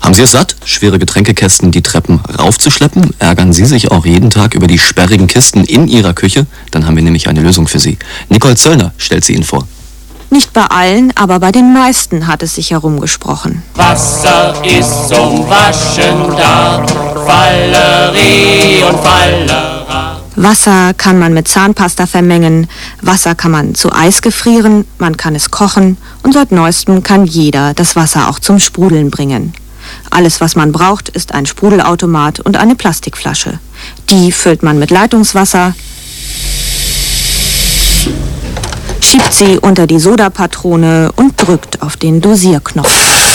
Haben Sie es satt, schwere Getränkekästen die Treppen raufzuschleppen? Ärgern Sie sich auch jeden Tag über die sperrigen Kisten in Ihrer Küche? Dann haben wir nämlich eine Lösung für Sie. Nicole Zöllner stellt sie Ihnen vor. Nicht bei allen, aber bei den meisten hat es sich herumgesprochen. Wasser ist zum Waschen da, Fallerie und Fallera. Wasser kann man mit Zahnpasta vermengen, Wasser kann man zu Eis gefrieren, man kann es kochen und seit neuestem kann jeder das Wasser auch zum Sprudeln bringen. Alles, was man braucht, ist ein Sprudelautomat und eine Plastikflasche. Die füllt man mit Leitungswasser, schiebt sie unter die Sodapatrone und drückt auf den Dosierknopf.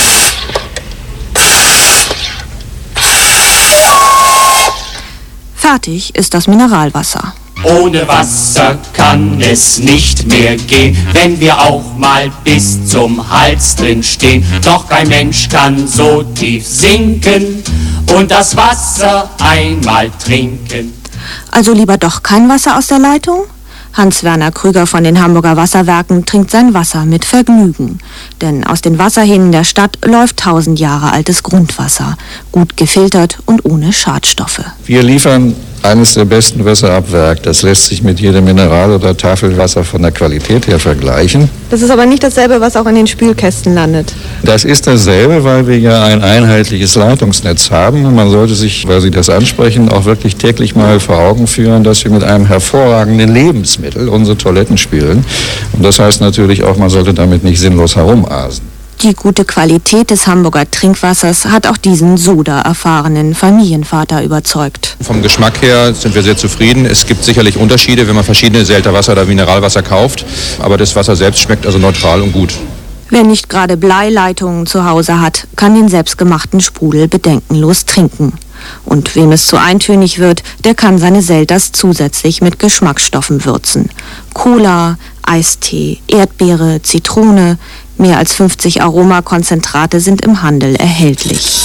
Fertig ist das Mineralwasser. Ohne Wasser kann es nicht mehr gehen, wenn wir auch mal bis zum Hals drin stehen. Doch kein Mensch kann so tief sinken und das Wasser einmal trinken. Also lieber doch kein Wasser aus der Leitung? Hans-Werner Krüger von den Hamburger Wasserwerken trinkt sein Wasser mit Vergnügen. Denn aus den Wasserhähnen der Stadt läuft 1000 Jahre altes Grundwasser, gut gefiltert und ohne Schadstoffe. Wir liefern eines der besten Wässer ab Werk. Das lässt sich mit jedem Mineral- oder Tafelwasser von der Qualität her vergleichen. Das ist aber nicht dasselbe, was auch in den Spülkästen landet. Das ist dasselbe, weil wir ja ein einheitliches Leitungsnetz haben. Und man sollte sich, weil Sie das ansprechen, auch wirklich täglich mal vor Augen führen, dass wir mit einem hervorragenden Lebensmittel unsere Toiletten spülen. Und das heißt natürlich auch, man sollte damit nicht sinnlos herumasen. Die gute Qualität des Hamburger Trinkwassers hat auch diesen Soda-erfahrenen Familienvater überzeugt. Vom Geschmack her sind wir sehr zufrieden. Es gibt sicherlich Unterschiede, wenn man verschiedene Selterwasser oder Mineralwasser kauft. Aber das Wasser selbst schmeckt also neutral und gut. Wer nicht gerade Bleileitungen zu Hause hat, kann den selbstgemachten Sprudel bedenkenlos trinken. Und wem es zu eintönig wird, der kann seine Selters zusätzlich mit Geschmacksstoffen würzen. Cola, Eistee, Erdbeere, Zitrone, mehr als 50 Aromakonzentrate sind im Handel erhältlich.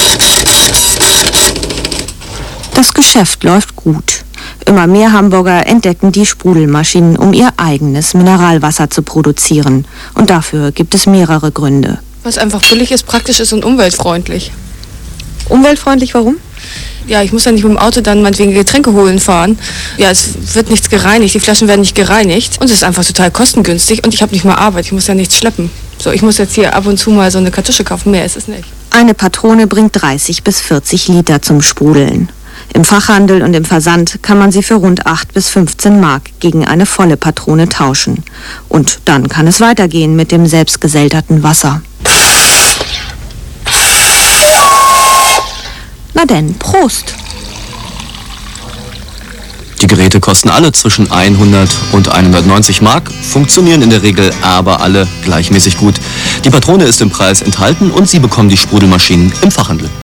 Das Geschäft läuft gut. Immer mehr Hamburger entdecken die Sprudelmaschinen, um ihr eigenes Mineralwasser zu produzieren. Und dafür gibt es mehrere Gründe. Was einfach billig ist, praktisch ist und umweltfreundlich. Umweltfreundlich, warum? Ja, ich muss ja nicht mit dem Auto dann meinetwegen Getränke holen fahren. Ja, es wird nichts gereinigt, die Flaschen werden nicht gereinigt. Und es ist einfach total kostengünstig und ich habe nicht mal Arbeit, ich muss ja nichts schleppen. So, ich muss jetzt hier ab und zu mal so eine Kartusche kaufen, mehr ist es nicht. Eine Patrone bringt 30 bis 40 Liter zum Sprudeln. Im Fachhandel und im Versand kann man sie für rund 8 bis 15 Mark gegen eine volle Patrone tauschen. Und dann kann es weitergehen mit dem selbstgeselterten Wasser. Na denn, Prost! Die Geräte kosten alle zwischen 100 und 190 Mark, funktionieren in der Regel aber alle gleichmäßig gut. Die Patrone ist im Preis enthalten und Sie bekommen die Sprudelmaschinen im Fachhandel.